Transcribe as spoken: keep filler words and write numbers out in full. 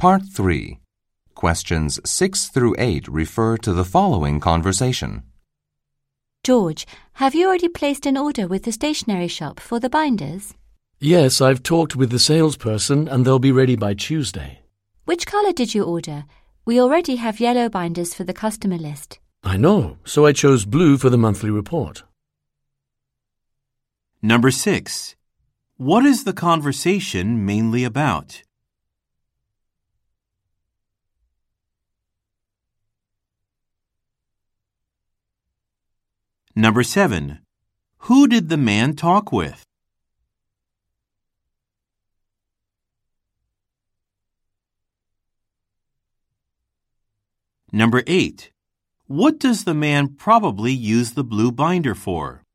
Part three. Questions six through eight refer to the following conversation. George, have you already placed an order with the stationery shop for the binders? Yes, I've talked with the salesperson and they'll be ready by Tuesday. Which colour did you order? We already have yellow binders for the customer list. I know, so I chose blue for the monthly report. Number six. What is the conversation mainly about? Number seven. Who did the man talk with? Number eight. What does the man probably use the blue binder for?